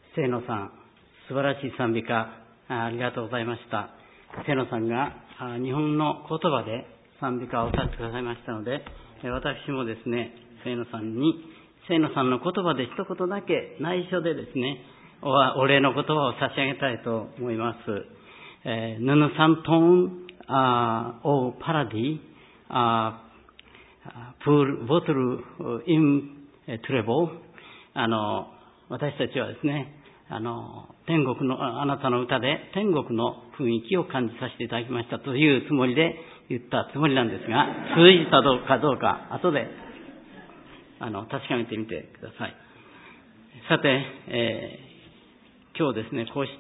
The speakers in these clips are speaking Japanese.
清野さん、素晴らしい賛美歌ありがとうございました。清野さんが日本の言葉で賛美歌を歌ってくださいましたので、私もですね、清野さんの言葉で一言だけ内緒でですね、お礼の言葉を差し上げたいと思います。ヌヌサントンオーパラディプールボトルイントレボ私たちはですね、天国のあなたの歌で天国の雰囲気を感じさせていただきましたというつもりで言ったつもりなんですが、通じたかどうか後で確かめてみてください。さて、今日ですね、こうして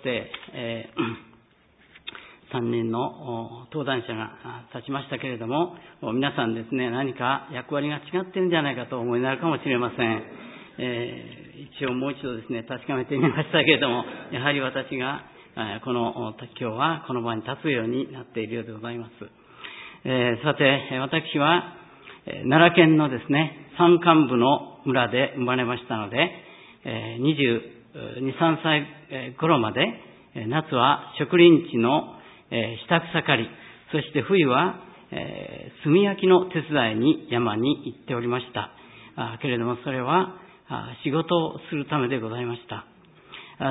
、3人の登壇者が立ちましたけれども、皆さんですね、何か役割が違っているんじゃないかと思いになるかもしれません。一応もう一度ですね、確かめてみましたけれども、やはり私が今日はこの場に立つようになっているようでございます。さて、私は奈良県のですね、山間部の村で生まれましたので、22、3歳頃まで夏は植林地の下草刈り、そして冬は炭焼きの手伝いに山に行っておりました。けれどもそれは仕事をするためでございました。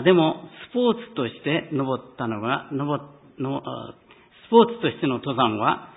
でもスポーツとして登ったのがスポーツとしての登山は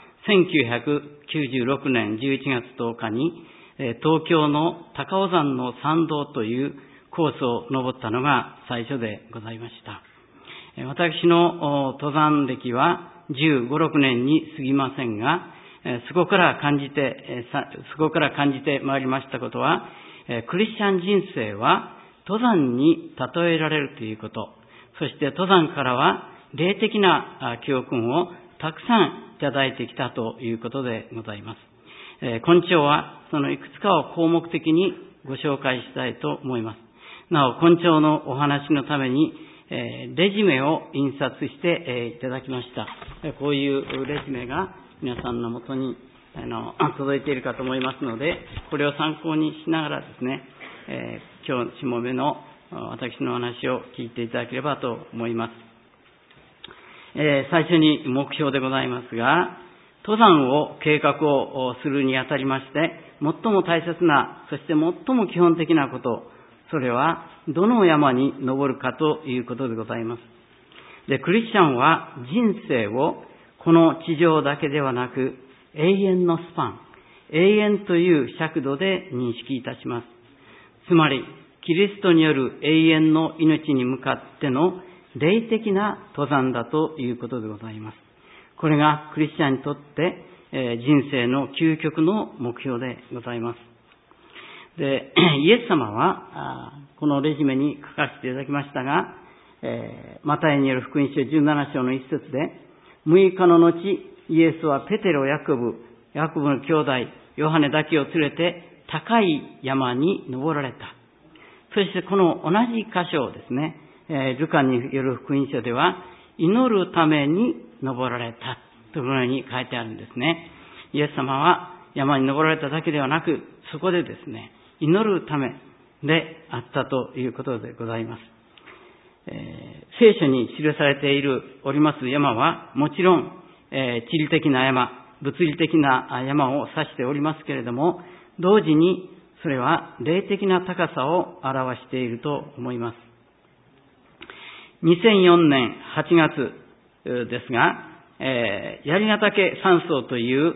1996年11月10日に東京の高尾山の参道というコースを登ったのが最初でございました。私の登山歴は15、16年に過ぎませんが、そこから感じてまいりましたことは、クリスチャン人生は登山に例えられるということ、そして登山からは霊的な教訓をたくさんいただいてきたということでございます。今朝はそのいくつかを項目的にご紹介したいと思います。なお、今朝のお話のためにレジュメを印刷していただきました。こういうレジュメが皆さんのもとに届いているかと思いますので、これを参考にしながらですね、今日しもべの私の話を聞いていただければと思います。最初に目標でございますが、登山を計画をするにあたりまして、最も大切な、そして最も基本的なこと、それはどの山に登るかということでございます。で、クリスチャンは人生をこの地上だけではなく永遠のスパン、永遠という尺度で認識いたします。つまりキリストによる永遠の命に向かっての霊的な登山だということでございます。これがクリスチャンにとって人生の究極の目標でございます。で、イエス様はこのレジュメに書かせていただきましたが、マタイによる福音書17章の一節で、6日の後、イエスはペテロ、ヤコブの兄弟、ヨハネだけを連れて高い山に登られた。そしてこの同じ箇所をですね、ルカによる福音書では、祈るために登られたというように書いてあるんですね。イエス様は山に登られただけではなく、そこでですね、祈るためであったということでございます。聖書に記されております山はもちろん、地理的な山、物理的な山を指しておりますけれども、同時にそれは霊的な高さを表していると思います。2004年8月ですが、槍ヶ岳山荘という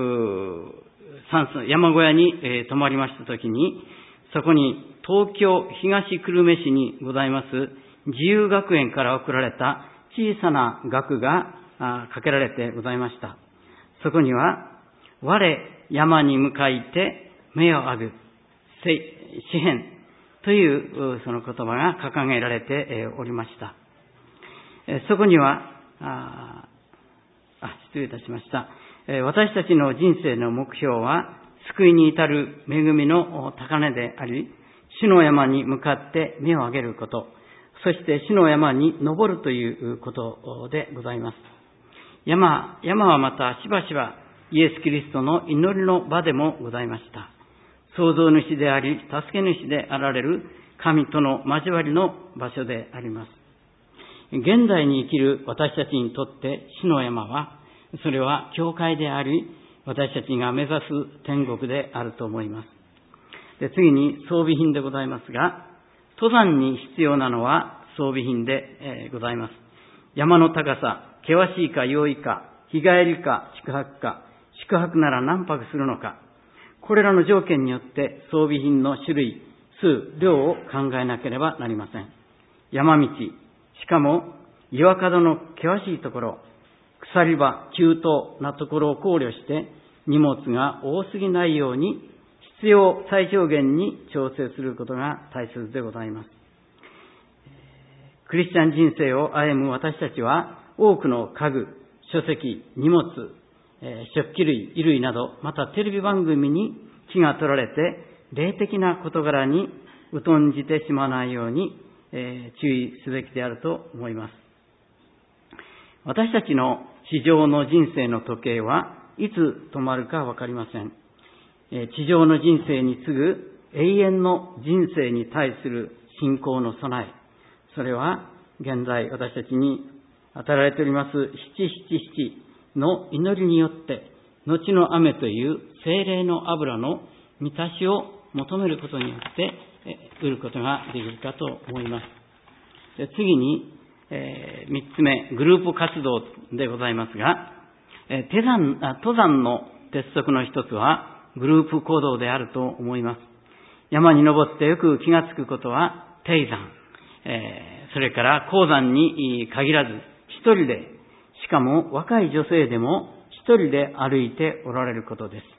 山小屋に泊まりましたときに、そこに東京東久留米市にございます自由学園から贈られた小さな額がかけられてございました。そこには、我山に向かいて目を上げ、詩篇というその言葉が掲げられておりました。そこには、失礼いたしました。私たちの人生の目標は、救いに至る恵みの高値であり、主の山に向かって目を上げること、そして主の山に登るということでございます。山はまたしばしばイエス・キリストの祈りの場でもございました。創造主であり、助け主であられる神との交わりの場所であります。現代に生きる私たちにとって死の山は、それは教会であり、私たちが目指す天国であると思います。で、次に装備品でございますが、登山に必要なのは装備品で、ございます。山の高さ、険しいか容易か、日帰りか宿泊か、宿泊なら何泊するのか、これらの条件によって装備品の種類、数、量を考えなければなりません。山道、しかも岩角の険しいところ、鎖場、急登なところを考慮して荷物が多すぎないように必要最小限に調整することが大切でございます。クリスチャン人生を歩む私たちは多くの家具、書籍、荷物、食器類、衣類など、またテレビ番組に気が取られて霊的な事柄に疎んじてしまわないように、注意すべきであると思います。私たちの地上の人生の時計はいつ止まるかわかりません。地上の人生に次ぐ永遠の人生に対する信仰の備え、それは現在私たちに与えられております777の祈りによって後の雨という聖霊の油の満たしを求めることによって得ることができるかと思います。で、次に、3つ目、グループ活動でございますが、登山の鉄則の一つはグループ行動であると思います。山に登ってよく気がつくことは低山、それから高山に限らず一人で、しかも若い女性でも一人で歩いておられることです。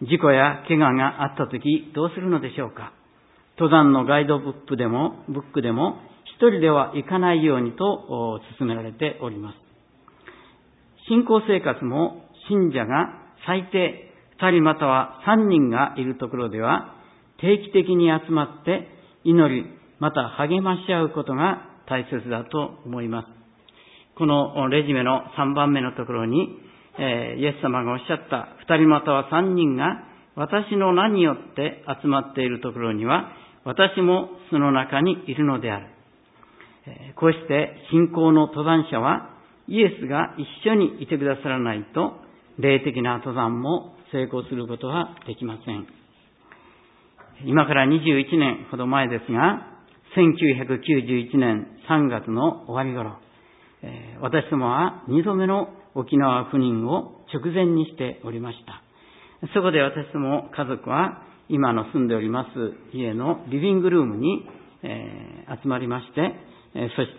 事故や怪我があったときどうするのでしょうか。登山のガイドブックでも一人では行かないようにと勧められております。信仰生活も信者が最低2人または3人がいるところでは定期的に集まって祈りまた励まし合うことが大切だと思います。このレジメの3番目のところに、イエス様がおっしゃった2人または3人が私の名によって集まっているところには私もその中にいるのである。こうして信仰の登山者はイエスが一緒にいてくださらないと霊的な登山も成功することはできません。今から21年ほど前ですが、1991年3月の終わり頃、私どもは2度目の沖縄赴任を直前にしておりました。そこで私ども家族は今の住んでおります家のリビングルームに、集まりまして、そして、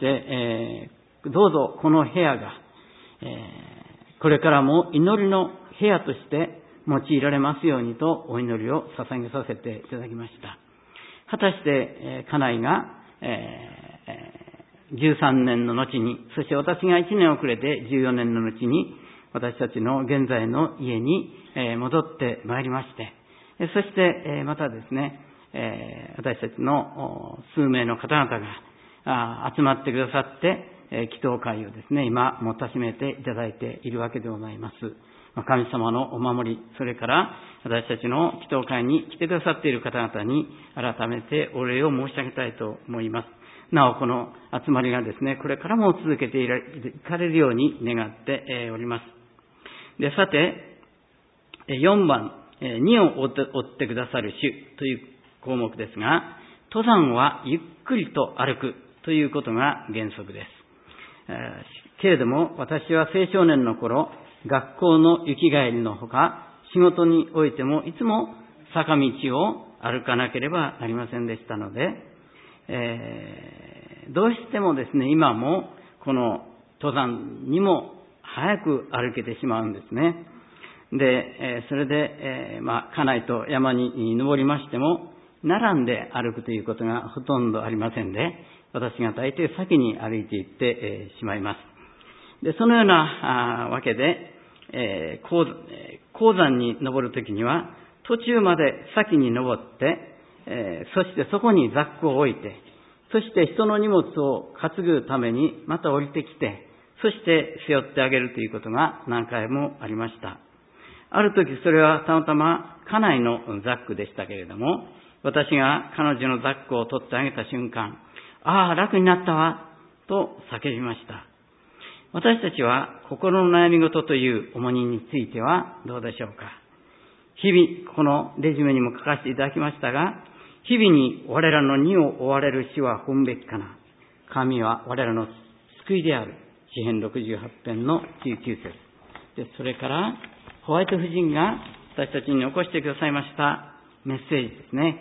どうぞこの部屋が、これからも祈りの部屋として用いられますようにとお祈りを捧げさせていただきました。果たして、家内が、13年の後に、そして私が1年遅れて14年の後に私たちの現在の家に戻ってまいりまして、そしてまたですね、私たちの数名の方々が集まってくださって、祈祷会をですね、今もたしめていただいているわけでございます。神様のお守り、それから私たちの祈祷会に来てくださっている方々に改めてお礼を申し上げたいと思います。なおこの集まりがですね、これからも続けていかれるように願っております。で、さて、4番、2を追ってくださる主という項目ですが、登山はゆっくりと歩くということが原則です。けれども、私は青少年の頃、学校の行き帰りのほか、仕事においてもいつも坂道を歩かなければなりませんでしたので、どうしてもですね、今もこの登山にも早く歩けてしまうんですね。で、それで、家内と山に登りましても、並んで歩くということがほとんどありませんで、私が大抵先に歩いていってしまいます。で、そのようなわけで、高山に登るときには、途中まで先に登って、そしてそこにザックを置いて、そして人の荷物を担ぐためにまた降りてきて、そして背負ってあげるということが何回もありました。ある時それはたまたま家内のザックでしたけれども、 私が彼女の抱っこを取ってあげた瞬間、ああ、楽になったわ、と叫びました。私たちは心の悩み事という重荷についてはどうでしょうか。日々、このレジュメにも書かせていただきましたが、日々に我らの荷を負われる死は本べきかな。神は我らの救いである。詩編68編の19節で、それからホワイト夫人が私たちに起こしてくださいましたメッセージですね。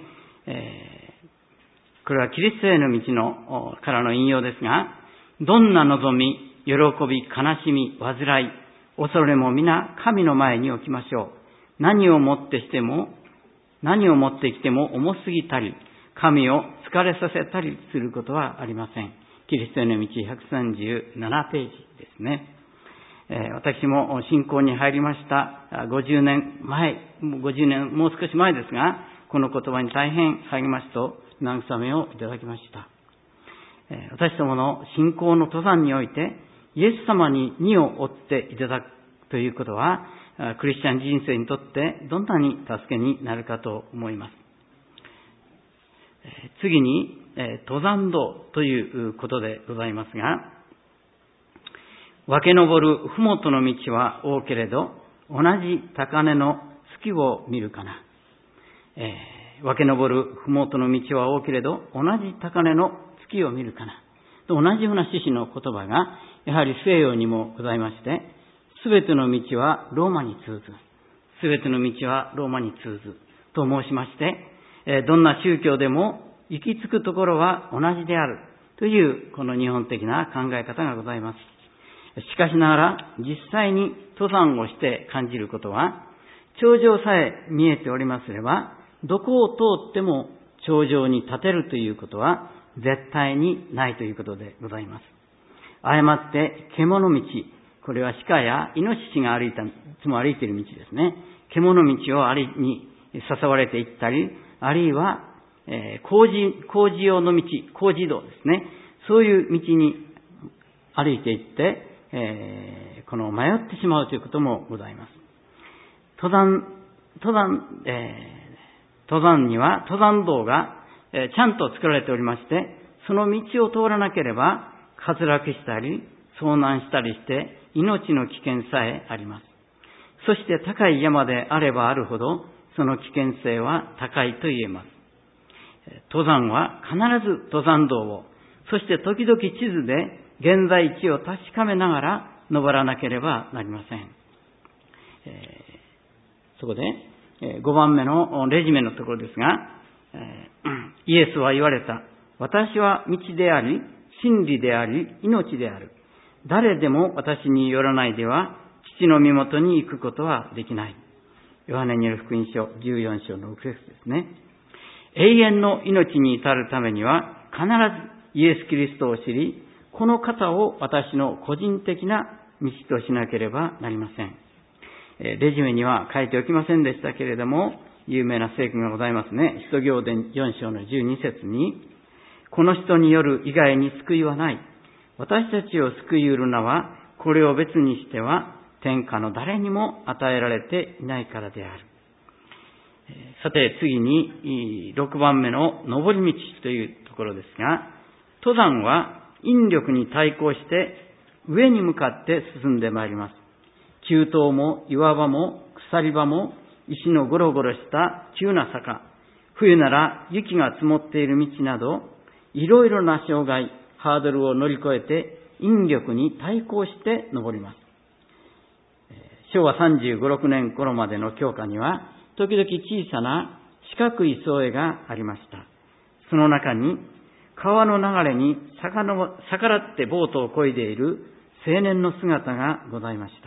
これはキリストへの道のからの引用ですが、どんな望み、喜び、悲しみ、煩い、恐れも皆神の前に置きましょう。何をもってきても重すぎたり、神を疲れさせたりすることはありません。キリストへの道137ページですね。私も信仰に入りました50年もう少し前ですが、この言葉に大変励ましと慰めをいただきました。私どもの信仰の登山において、イエス様に荷を負っていただくということは、クリスチャン人生にとってどんなに助けになるかと思います。次に、登山道ということでございますが、分け登るふもとの道は多けれど、同じ高根の月を見るかな。分け登るふもとの道は多けれど、同じ高根の月を見るかな。同じような趣旨の言葉が、やはり西洋にもございまして、すべての道はローマに通ず。すべての道はローマに通ず。と申しまして、どんな宗教でも行き着くところは同じである。という、この日本的な考え方がございます。しかしながら、実際に登山をして感じることは、頂上さえ見えておりますれば、どこを通っても頂上に立てるということは、絶対にないということでございます。誤って獣道、これは鹿やイノシシがいつも歩いている道ですね。獣道に誘われていったり、あるいは、工事用の道、工事道ですね。そういう道に歩いていって、この迷ってしまうということもございます。登山には登山道がちゃんと作られておりまして、その道を通らなければ滑落したり遭難したりして命の危険さえあります。そして高い山であればあるほどその危険性は高いと言えます。登山は必ず登山道を、そして時々地図で現在地を確かめながら登らなければなりません。そこで5番目のレジュメのところですが、イエスは言われた。私は道であり、真理であり、命である。誰でも私によらないでは、父の身元に行くことはできない。ヨハネによる福音書14章の6節ですね。永遠の命に至るためには、必ずイエス・キリストを知り、この方を私の個人的な道としなければなりません。レジュメには書いておきませんでしたけれども、有名な聖句がございますね。使徒行伝4章の12節に、この人による以外に救いはない。私たちを救い得る名は、これを別にしては、天下の誰にも与えられていないからである。さて次に、6番目の登り道というところですが、登山は引力に対抗して上に向かって進んでまいります。急登も岩場も鎖場も石のゴロゴロした急な坂、冬なら雪が積もっている道など、いろいろな障害、ハードルを乗り越えて引力に対抗して登ります。昭和35、6年頃までの教科には、時々小さな四角い添えがありました。その中に、川の流れに逆らってボートを漕いでいる青年の姿がございました。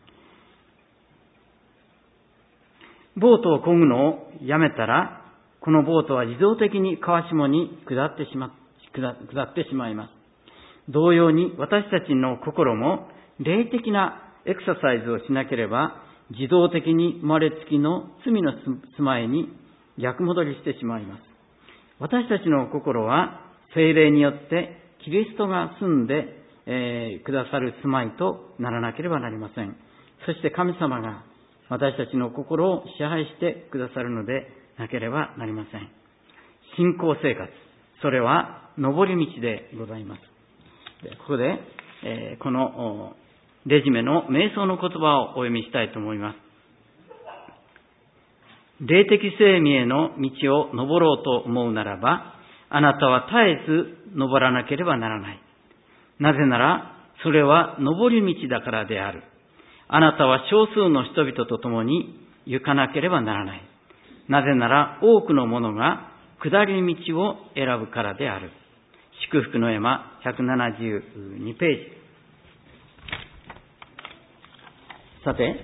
ボートを漕ぐのをやめたら、このボートは自動的に川下に下ってしまいます。同様に私たちの心も霊的なエクササイズをしなければ、自動的に生まれつきの罪の住まいに逆戻りしてしまいます。私たちの心は聖霊によってキリストが住んで、くださる住まいとならなければなりません。そして神様が私たちの心を支配してくださるのでなければなりません。 信仰生活、それは上り道でございます。ここで、このレジメの瞑想の言葉をお読みしたいと思います。霊的生命への道を登ろうと思うならば、あなたは絶えず登らなければならない。なぜなら、それは登り道だからである。あなたは少数の人々と共に行かなければならない。なぜなら、多くの者が下り道を選ぶからである。祝福の山172ページ。さて、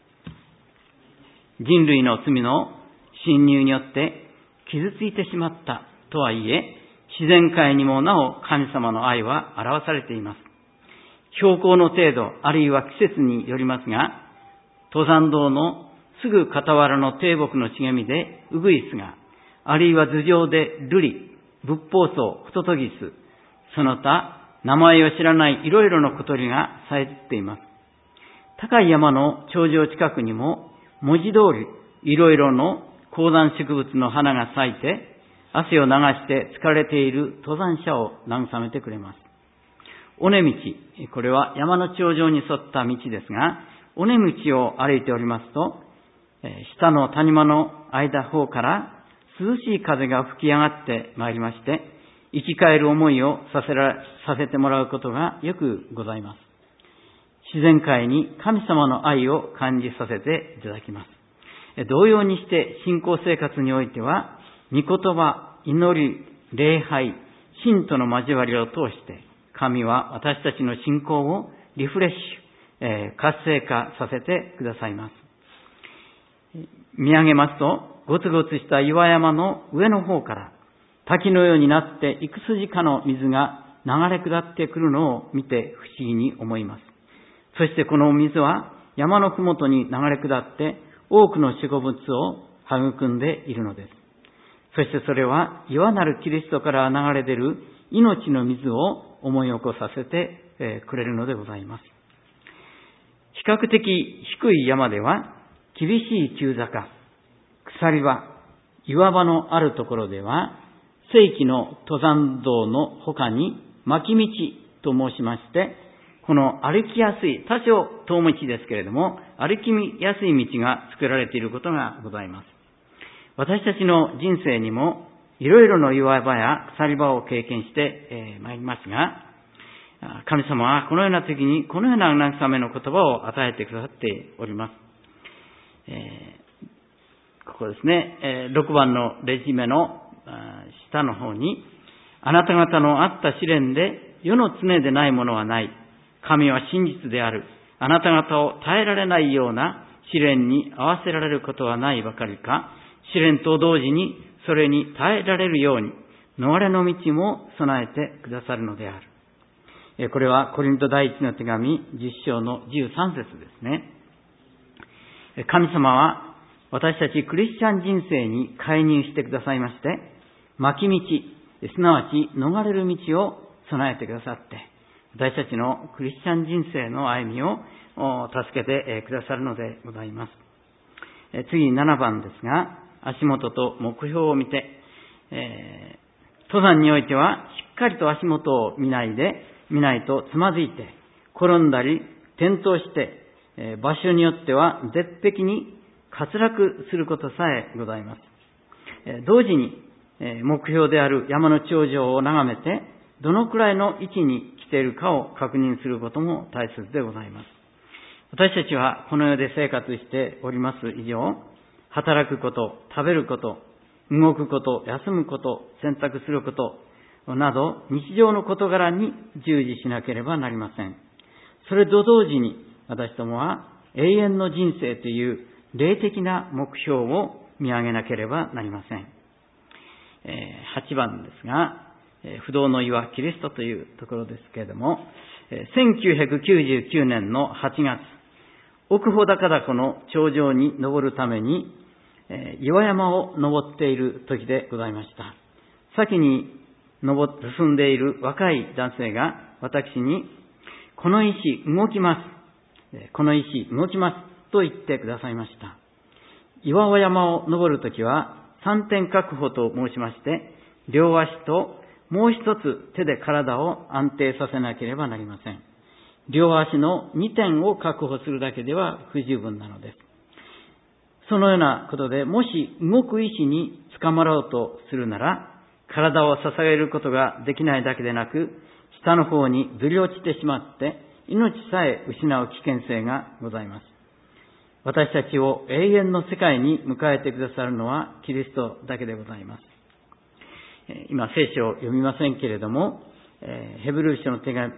人類の罪の侵入によって傷ついてしまったとはいえ、自然界にもなお神様の愛は表されています。標高の程度、あるいは季節によりますが、登山道のすぐ傍らの低木の茂みでウグイスが、あるいは頭上でルリ、仏法草、ホトトギス、その他名前を知らないいろいろな小鳥が咲いています。高い山の頂上近くにも文字通りいろいろの高山植物の花が咲いて、汗を流して疲れている登山者を慰めてくれます。尾根道、これは山の頂上に沿った道ですが、尾根道を歩いておりますと、下の谷間の方から涼しい風が吹き上がってまいりまして、生き返る思いをさせてもらうことがよくございます。自然界に神様の愛を感じさせていただきます。同様にして信仰生活においては、御言葉、祈り、礼拝、信との交わりを通して、神は私たちの信仰をリフレッシュ、活性化させてくださいます。見上げますと、ゴツゴツした岩山の上の方から滝のようになって幾筋かの水が流れ下ってくるのを見て不思議に思います。そしてこの水は山のふもとに流れ下って多くの植物を育んでいるのです。そしてそれは岩なるキリストから流れ出る命の水を思い起こさせてくれるのでございます。比較的低い山では厳しい急坂、鎖場、岩場のあるところでは正規の登山道の他に巻き道と申しまして、この歩きやすい、多少遠道ですけれども、歩きやすい道が作られていることがございます。私たちの人生にもいろいろな岩場や鎖場を経験してまいりますが、神様はこのような時にこのような慰めの言葉を与えてくださっております。ここですね、6番のレジメの下の方に、あなた方のあった試練で世の常でないものはない。神は真実である。あなた方を耐えられないような試練に合わせられることはないばかりか、試練と同時にそれに耐えられるように逃れの道も備えてくださるのである。これはコリント第一の手紙10章の13節ですね。神様は私たちクリスチャン人生に介入してくださいまして、巻き道、すなわち逃れる道を備えてくださって、私たちのクリスチャン人生の歩みを助けてくださるのでございます。次7番ですが、足元と目標を見て、登山においてはしっかりと足元を見ないとつまずいて、転んだり転倒して、場所によっては絶壁に滑落することさえございます。同時に目標である山の頂上を眺めて、どのくらいの位置に来ているかを確認することも大切でございます。私たちはこの世で生活しております以上、働くこと、食べること、動くこと、休むこと、選択することなど日常の事柄に従事しなければなりません。それと同時に私どもは永遠の人生という霊的な目標を見上げなければなりません。8番ですが、不動の岩キリストというところですけれども、1999年の8月、奥穂高々の頂上に登るために、岩山を登っている時でございました。先に進んでいる若い男性が私に、この石動きますと言ってくださいました。岩山を登るときは3点確保と申しまして、 両足ともう一つ手で体を安定させなければなりません。両足の2点を確保するだけでは不十分なのです。そのようなことで、もし動く意志に捕まろうとするなら、体を捧げることができないだけでなく、下の方にずり落ちてしまって、命さえ失う危険性がございます。私たちを永遠の世界に迎えてくださるのはキリストだけでございます。今聖書を読みませんけれども、ヘブル書の手紙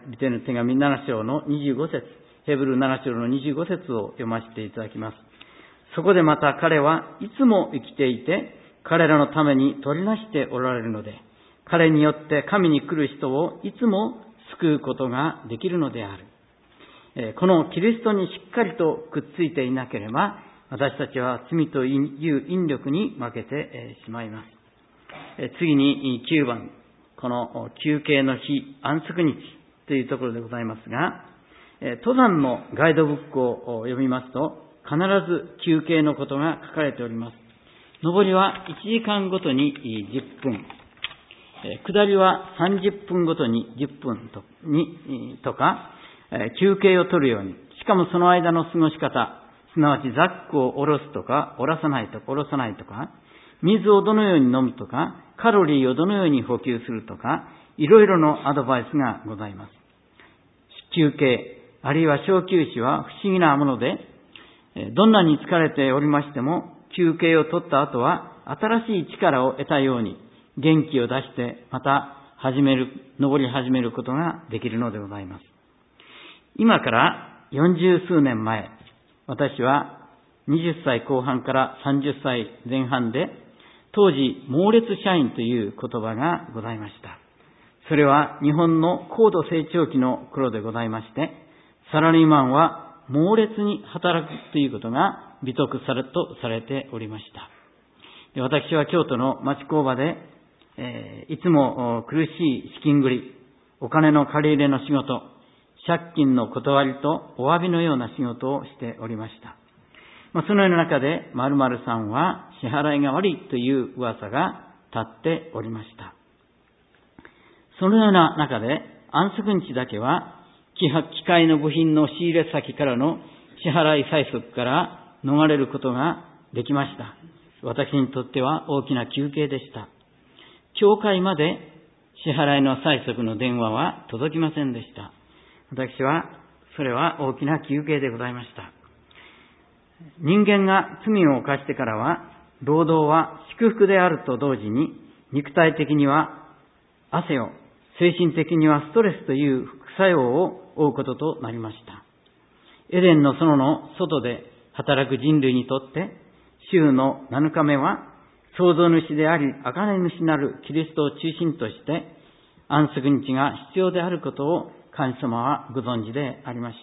7章の25節、ヘブル7章の25節を読ませていただきます。そこでまた彼はいつも生きていて、彼らのために取りなしておられるので、彼によって神に来る人をいつも救うことができるのである。このキリストにしっかりとくっついていなければ、私たちは罪という引力に負けてしまいます。次に9番、この休憩の日、安息日というところでございますが、登山のガイドブックを読みますと、必ず休憩のことが書かれております。上りは1時間ごとに10分、下りは30分ごとに10分とか、休憩を取るように、しかもその間の過ごし方、すなわちザックを下ろすとか、下ろさないとか、水をどのように飲むとか、カロリーをどのように補給するとか、いろいろのアドバイスがございます。休憩、あるいは小休止は不思議なもので、どんなに疲れておりましても、休憩を取った後は新しい力を得たように元気を出してまた登り始めることができるのでございます。今から40数年前、私は20歳後半から30歳前半で、当時猛烈社員という言葉がございました。それは日本の高度成長期の頃でございまして、サラリーマンは猛烈に働くということが美徳されておりました。私は京都の町工場で、いつも苦しい資金繰り、お金の借り入れの仕事、借金の断りとお詫びのような仕事をしておりました。そのような中で、〇〇さんは支払いが悪いという噂が立っておりました。そのような中で、安息日だけは、機械の部品の仕入れ先からの支払い催促から逃れることができました。私にとっては大きな休憩でした。教会まで支払いの催促の電話は届きませんでした。私は、それは大きな休憩でございました。人間が罪を犯してからは、労働は祝福であると同時に、肉体的には汗を、精神的にはストレスという副作用を負うこととなりました。エデンの園の外で働く人類にとって、週の7日目は、創造主であり、贖い主なるキリストを中心として、安息日が必要であることを神様はご存知でありました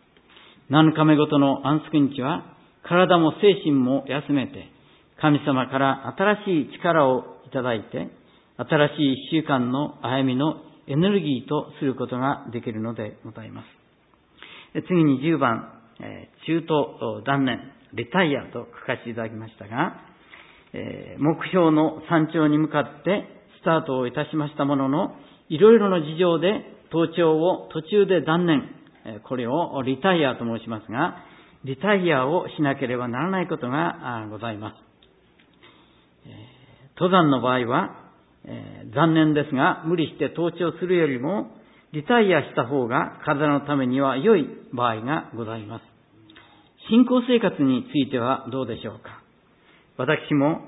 。7日目ごとの安息日は、体も精神も休めて、神様から新しい力をいただいて、新しい一週間の歩みのエネルギーとすることができるのでございます。次に10番、中途断念、リタイアと書かせていただきましたが、目標の山頂に向かってスタートをいたしましたものの、いろいろな事情で登頂を途中で断念、これをリタイアと申しますが、リタイアをしなければならないことがございます。登山の場合は、残念ですが、無理して登頂するよりも、リタイアした方が体のためには良い場合がございます。信仰生活についてはどうでしょうか。私も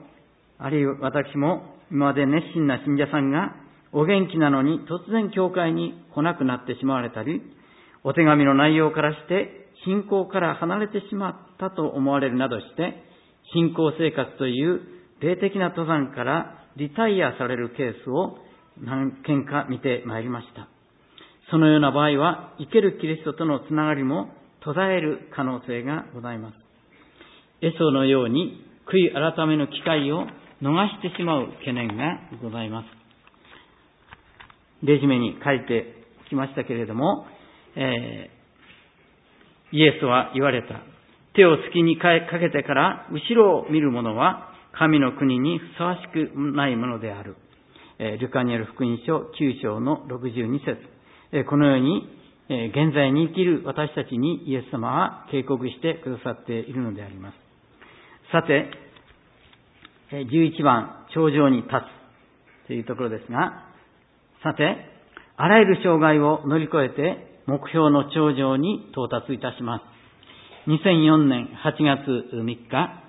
今まで熱心な信者さんがお元気なのに突然教会に来なくなってしまわれたり、お手紙の内容からして信仰から離れてしまったと思われるなどして、信仰生活という霊的な登山からリタイアされるケースを何件か見てまいりました。そのような場合は、生けるキリストとのつながりも途絶える可能性がございます。エソのように悔い改めの機会を逃してしまう懸念がございます。レジュメに書いてきましたけれども、イエスは言われた。手を月にかけてから後ろを見る者は神の国にふさわしくないものである。 ルカによる福音書9章の62節、このように現在に生きる私たちにイエス様は警告してくださっているのであります。さて、11番、頂上に立つというところですが、さて、あらゆる障害を乗り越えて目標の頂上に到達いたします。2004年8月3日、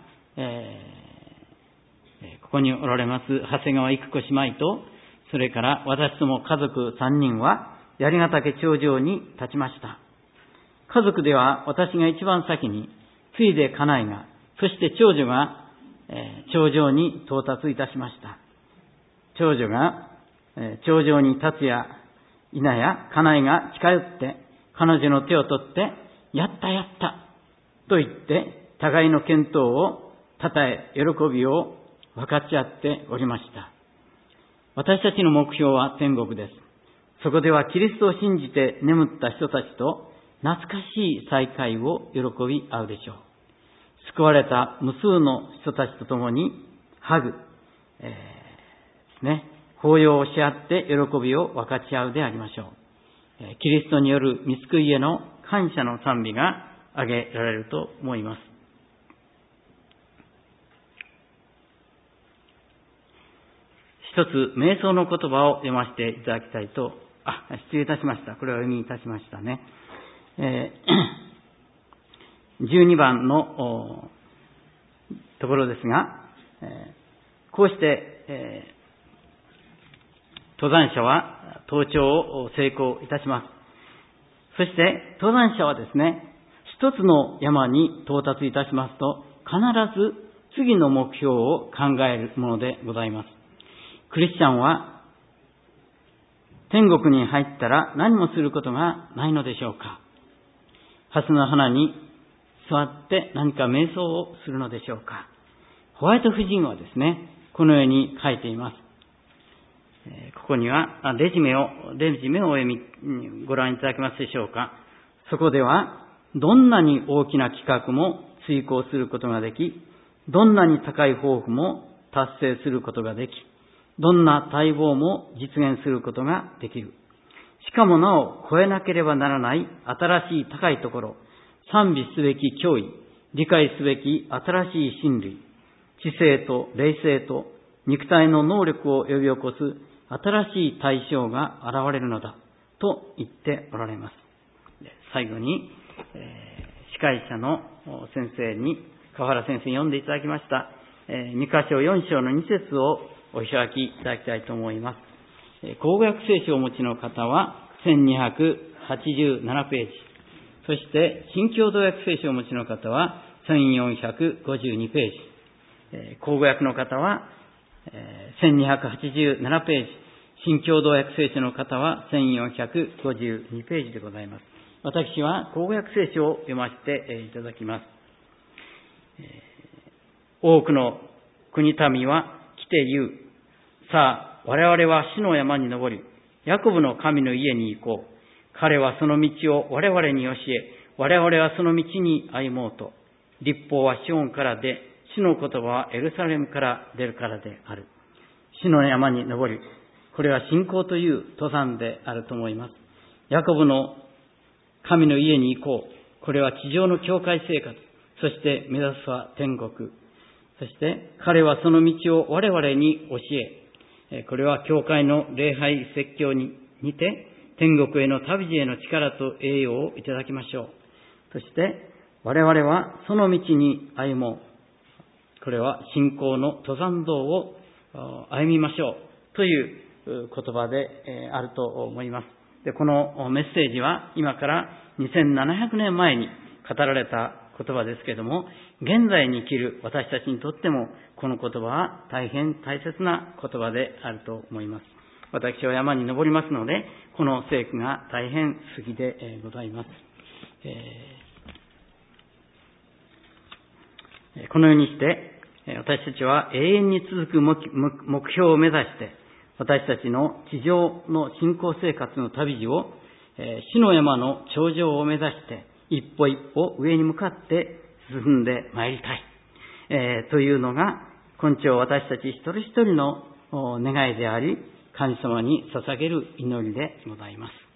ここにおられます長谷川育子姉妹と、それから私とも家族3人は槍ヶ岳頂上に立ちました。家族では私が一番先に、次いで家内が、そして長女が、頂上に到達いたしました。長女が、頂上に立つや否や、家内が近寄って彼女の手を取って、やったやったと言って互いの健闘を称え、喜びを分かち合っておりました。私たちの目標は天国です。そこではキリストを信じて眠った人たちと懐かしい再会を喜び合うでしょう。救われた無数の人たちと共にハグ、抱擁をし合って喜びを分かち合うでありましょう。キリストによる御救いへの感謝の賛美が挙げられると思います。一つ、瞑想の言葉を読ませていただきたいと、失礼いたしました。これを読みいたしましたね。12番のところですが、こうして、登山者は登頂を成功いたします。そして登山者はですね、一つの山に到達いたしますと、必ず次の目標を考えるものでございます。クリスチャンは天国に入ったら何もすることがないのでしょうか。蓮の花に座って何か瞑想をするのでしょうか。ホワイト夫人はですね、このように書いています。ここにはレジュメをご覧いただけますでしょうか。そこでは、どんなに大きな企画も遂行することができ、どんなに高い抱負も達成することができ、どんな待望も実現することができる。しかもなお超えなければならない新しい高いところ、賛美すべき脅威、理解すべき新しい真理、知性と霊性と肉体の能力を呼び起こす新しい対象が現れるのだと言っておられます。最後に、司会者の先生に、川原先生に読んでいただきました、2箇所4章の2節をお開きいただきたいと思います。口語訳聖書をお持ちの方は1287ページ、そして新共同訳聖書をお持ちの方は1452ページ、口語訳の方は1287ページ、新共同訳聖書の方は1452ページでございます。私は口語訳聖書を読ませていただきます。多くの国民は来て言う。さあ、我々は死の山に登り、ヤコブの神の家に行こう。彼はその道を我々に教え、我々はその道に歩もうと。律法はシオンからで、主の言葉はエルサレムから出るからである。死の山に登り、これは信仰という登山であると思います。ヤコブの神の家に行こう。これは地上の教会生活、そして目指すは天国。そして彼はその道を我々に教え、これは教会の礼拝説教に似て天国への旅路への力と栄養をいただきましょう。そして我々はその道に歩もう。これは信仰の登山道を歩みましょうという言葉であると思います。で、このメッセージは今から2700年前に語られた言葉ですけれども、現在に生きる私たちにとってもこの言葉は大変大切な言葉であると思います。私は山に登りますので、この聖句が大変好きでございます。このようにして私たちは永遠に続く目標を目指して、私たちの地上の信仰生活の旅路を死の山の頂上を目指して一歩一歩上に向かって進んでまいりたい、というのが今朝私たち一人一人の願いであり、 神様に捧げる祈りでございます。